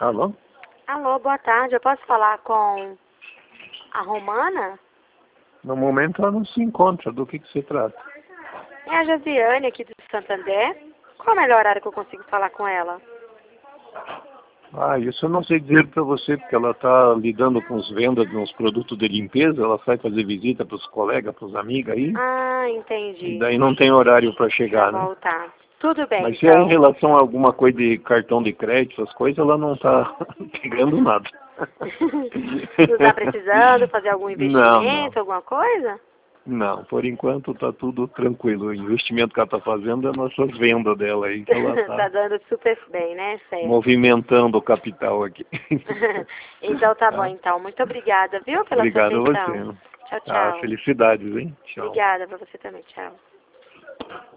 Alô? Alô, boa tarde. Eu posso falar com a Romana? No momento ela não se encontra. Do que se trata? É a Josiane aqui do Santander. Qual é o melhor horário que eu consigo falar com ela? Ah, isso eu não sei dizer para você, porque ela está lidando com as vendas de uns produtos de limpeza, ela sai fazer visita para os colegas, para os amigos aí, Ah, e entendi. daí não tem horário para Pra chegar, né? voltar. Tudo bem, Mas se é em então. relação a alguma coisa de cartão de crédito, essas coisas, ela não está pegando nada. Não está precisando fazer algum Não, não. investimento, alguma coisa? Não, por enquanto está tudo tranquilo. O investimento que ela está fazendo é nossas vendas dela aí, que ela está Tá dando super bem, né? Certo. movimentando o capital aqui. Então tá bom, Tá? então. Muito obrigada, viu, pela sua Obrigado a atenção. você. Tchau, Ah, tchau. felicidades, hein? Tchau. Obrigada pra você também. Tchau.